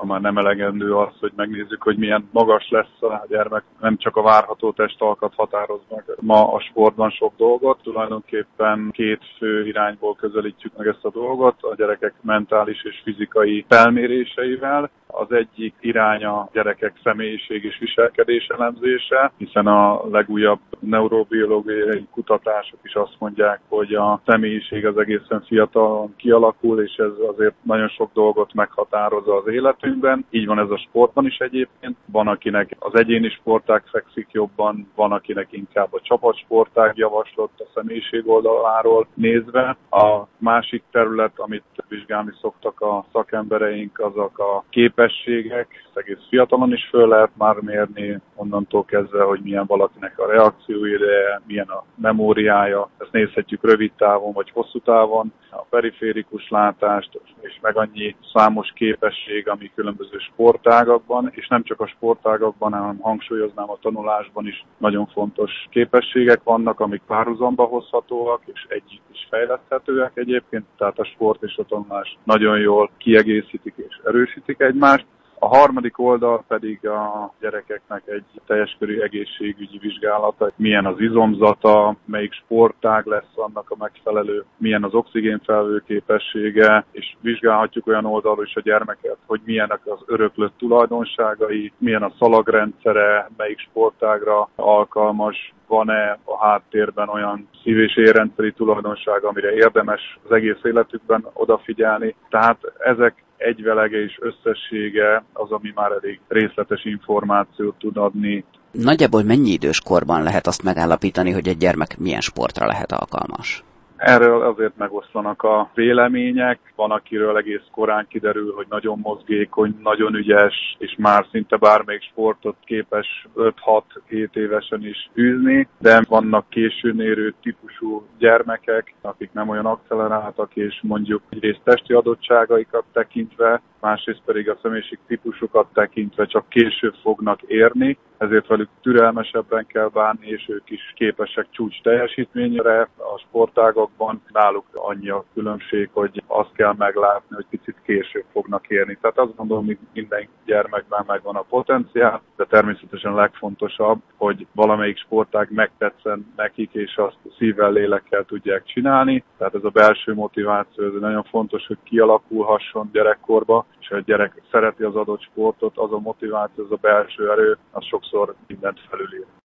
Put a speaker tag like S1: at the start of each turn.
S1: már nem elegendő az, hogy megnézzük, hogy milyen magas lesz a gyermek. Nem csak a várható testalkat határoz meg ma a sportban sok dolgot. Tulajdonképpen két fő irányból közelítjük meg ezt a dolgot, a gyerekek mentális és fizikai felméréseivel. Az egyik irány a gyerekek személyiség és viselkedés elemzése, hiszen a legújabb neurobiológiai kutatások is azt mondják, hogy a személyiség az egészen fiatalon kialakul, és ez azért nagyon sok dolgot meghatározza az életünkben. Így van ez a sportban is egyébként. Van, akinek az egyéni sportág fekszik jobban, van, akinek inkább a csapatsportág javaslott a személyiség oldaláról nézve. A másik terület, amit vizsgálni szoktak a szakembereink, azok a képességek. Egész fiatalon is föl lehet már mérni, onnantól kezdve, hogy milyen valakinek a reakcióideje, milyen a memóriája. Ezt nézhetjük rövid távon vagy hosszú távon. A periférikus látást, és meg annyi számos képesség, ami különböző sportágakban, és nem csak a sportágakban, hanem hangsúlyoznám a tanulásban is nagyon fontos képességek vannak, amik párhuzamba hozhatóak, és együtt is fejleszthetőek egyébként, tehát a sport és a tanulás nagyon jól kiegészítik és erősítik egymást. A harmadik oldal pedig a gyerekeknek egy teljes körű egészségügyi vizsgálata, milyen az izomzata, melyik sportág lesz annak a megfelelő, milyen az oxigénfelvő képessége, és vizsgálhatjuk olyan oldalról is a gyermeket, hogy milyenek az öröklött tulajdonságai, milyen a szalagrendszere, melyik sportágra alkalmas, van-e a háttérben olyan szív- és érrendszeri tulajdonság, amire érdemes az egész életükben odafigyelni. Tehát ezek egyvelege és összessége az, ami már elég részletes információt tud adni.
S2: Nagyjából mennyi idős korban lehet azt megállapítani, hogy egy gyermek milyen sportra lehet alkalmas?
S1: Erről azért megoszlanak a vélemények. Van, akiről egész korán kiderül, hogy nagyon mozgékony, nagyon ügyes, és már szinte bármelyik sportot képes 5-6-7 évesen is űzni, de vannak későn érő típusú gyermekek, akik nem olyan akceleráltak, és mondjuk egyrészt testi adottságaikat tekintve, másrészt pedig a személyiség típusukat tekintve csak később fognak érni, ezért velük türelmesebben kell bánni, és ők is képesek csúcs teljesítményre a sportágakban. Náluk annyi a különbség, hogy azt kell meglátni, hogy picit később fognak érni. Tehát azt gondolom, hogy minden gyermekben megvan a potenciál, de természetesen a legfontosabb, hogy valamelyik sportág megtetszen nekik, és azt szívvel, lélekkel tudják csinálni. Tehát ez a belső motiváció, ez nagyon fontos, hogy kialakulhasson gyerekkorba, és ha a gyerek szereti az adott sportot, az a motiváció, az a belső erő, az sokszor mindent felülír.